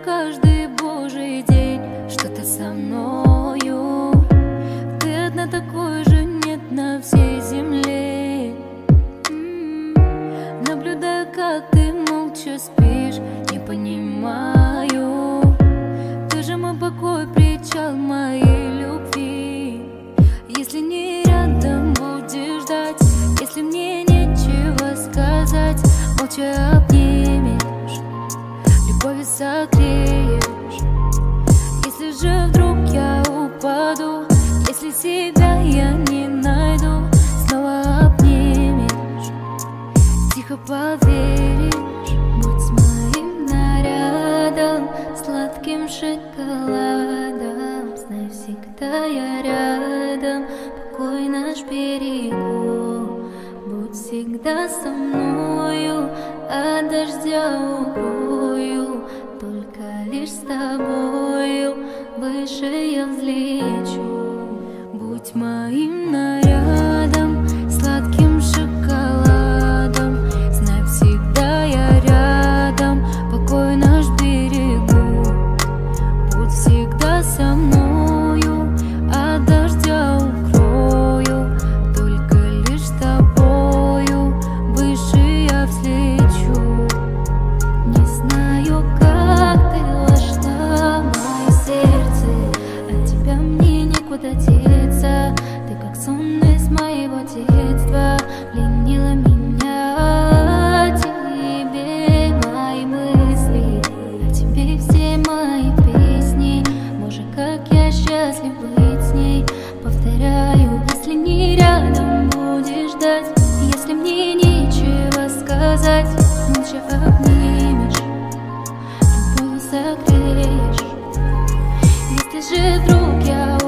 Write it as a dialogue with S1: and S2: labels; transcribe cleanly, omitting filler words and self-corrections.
S1: каждый божий день, что ты со мною. Ты одна, такой же нет на всей земле. Наблюдаю, как ты молча спишь, не понимаю. Ты же мой покой, причал моей любви. Если не рядом будешь ждать, если мне нечего сказать, молча обнимешь, любовью согреешь. Если же вдруг я упаду, если себя я не найду, снова обнимешь, тихо поверишь. Будь моим нарядом, сладким шоколадом, знай, всегда я рядом, покой наш берегу. Будь всегда со мною, от дождя укрою, только лишь с тобою выше я взлечу. Будь моим нарядом, сладким шоколадом, знай, всегда я рядом, покой наш берегу. Будь всегда со мною, от дождя укрою, только лишь с тобою выше я взлечу. Не знаю, как ты вошла в мое сердце, от тебя мне никуда деться. Ты как сон из моего детства, пленила меня. Тебе мои мысли, а тебе все мои песни. Боже, как я счастлив быть с ней. Повторяю, если не рядом будешь ждать, если мне нечего сказать, молча обнимешь, любовью согреешь. Если же вдруг я